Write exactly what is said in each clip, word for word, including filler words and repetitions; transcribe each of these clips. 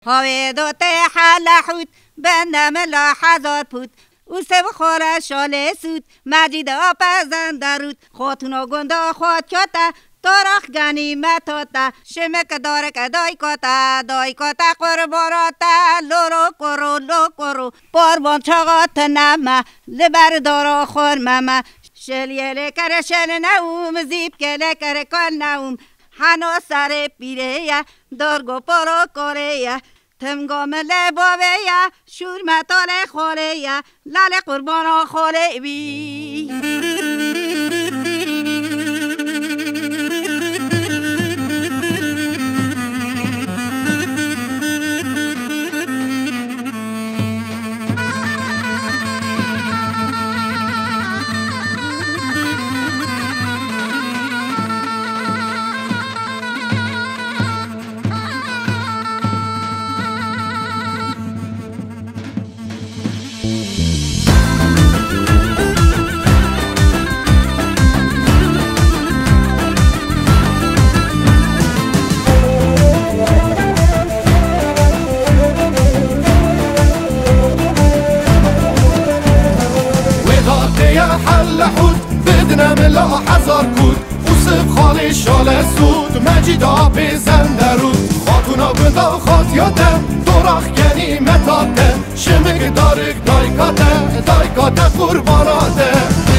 هاوی دوت حل حود بندم لا حزار پود او سب خور شاله سود مجید آپزن درود خاتونا گنده خود کتا تارخ گنیمتاتا شمک دارک دای کتا دای کتا قرباراتا لورو کرو لو کرو پاروان چاقات نما لبر دارا خور مما شلیه لکر شل نوم زیب که لکر کل نوم حنو سر پیره یا دارگو پارو کاره یا تمگام لباوه یا شور مطال خوره یا لال قربانا خوره بی حل حود بدنا ملا حزار کود اوسف خالی شال سود مجیدا بزن درود خاتونا بندا خاتیاته دوراخ گنی متاته شمک دارک دایکاته دایکاته قرباناته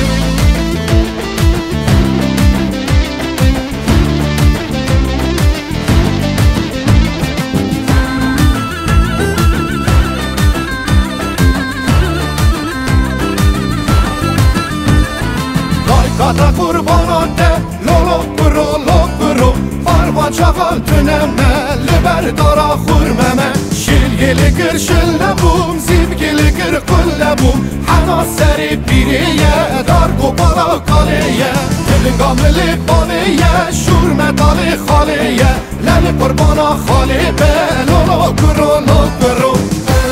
Kata kurbanate lolo kuro lo kuro Arban çakal tüneme liber dara khurmeme Şilgili kır şillebum zibgili kır kullebum Hana seri piriye dar kopara kaleye Tülüngamili baliye şur metali khaliye Lali kurbana khali be lolo kuro lo kuro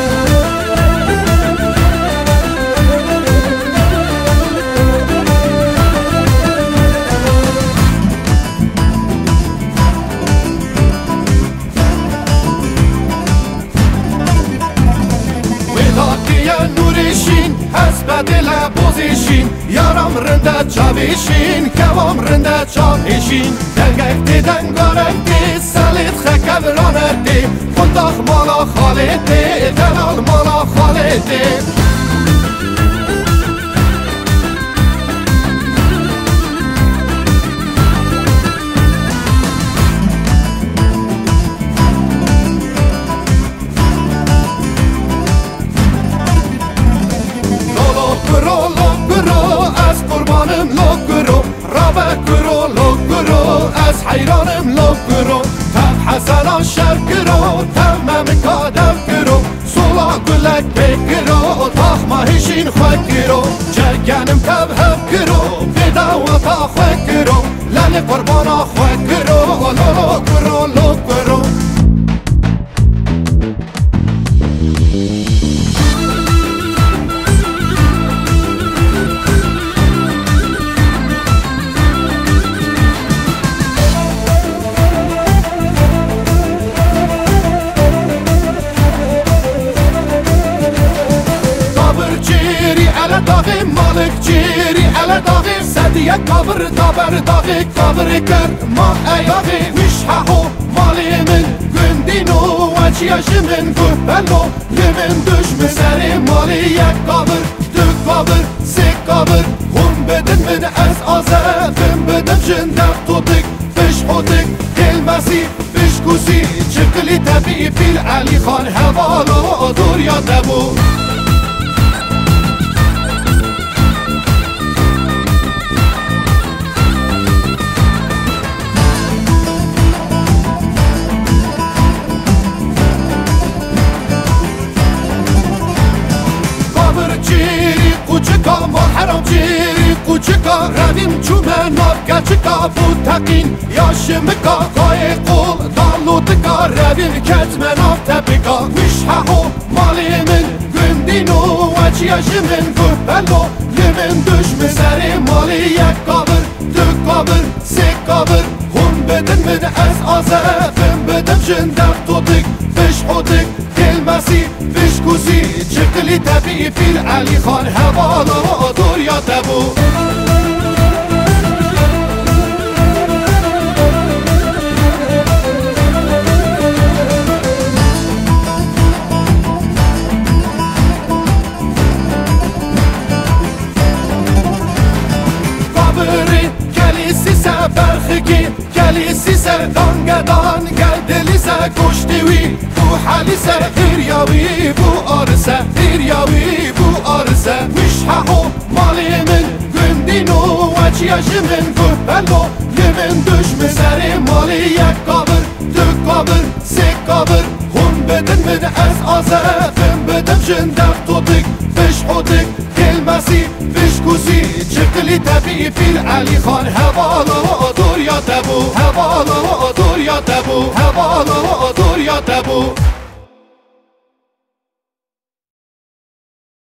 بدل بوزیشین یارم رنده چاویشین کوام رنده چاویشین دنگک دی دنگارک دی سلیت خکل رانک دی خنداخ مالا خالی دی دلال مالا خالی دی حيرانم لو كرو تاب حسنا شر كرو تمام كادم كرو صلاة قلك بكرو طاخ ما هشين خوك كرو جرقانم تاب هب كرو بداوة طاخ خوك كرو لاني قربانا خوك كرو لو كرو لو كرو داغی مالک جیری علا داغی سدیه کابر دابر داغی کابر کرد ما ایاغی ویشحهو مالی من گندینو وچیش من گفلو لمن دشم سری مالی یک کابر دو کابر سه کابر هم بدن من از آزفم بدن جندر توتک فش اوتک کلمسی فش کوسی چکلی طبیعی پیل علی خان حوالو دور یاده بود حرام جیری قوچکا رویم چومه نافگچکا بود تقین یاشمکا قای قول دالوتکا رویم کتمه ناف تبکا ویشحهو مالی من گندینو وچیش من گفلو لمن دشم سری مالی یک کابر دو کابر سه کابر هم بدن من از آزفم بدم جندر توتک فش اوتک تبی فیل علی خان حوالا دوریا تبو برخگی کلیسی سر دانگدان گردلی سر کشتیوی بو حالی سر ایریاوی بو آرسه ایریاوی بو آرسه ویشحو مالی من گندینو وچیش من گفلو یمن دشم سر مالی یک کابر دو کابر سه کابر هم بدن من از آزفم بدم جندم توتک فش حوتک کلمسی فش کوسی چقلی تبی فیل علی خان حوالا دوریا تبو حوالا دوریا تبو حوالا دوریا تبو